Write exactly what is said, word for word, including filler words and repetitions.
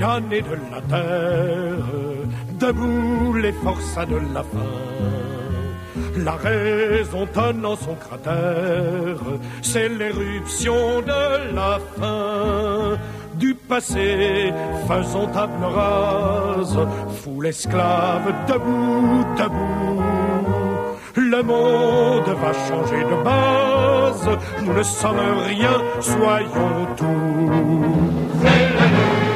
damnés de la terre, debout les forçats de la faim. La raison tonnant son cratère, c'est l'éruption de la fin. Du passé, faisons table rase, foule esclave, debout, debout. Le monde va changer de base, nous ne sommes rien, soyons tout. C'est la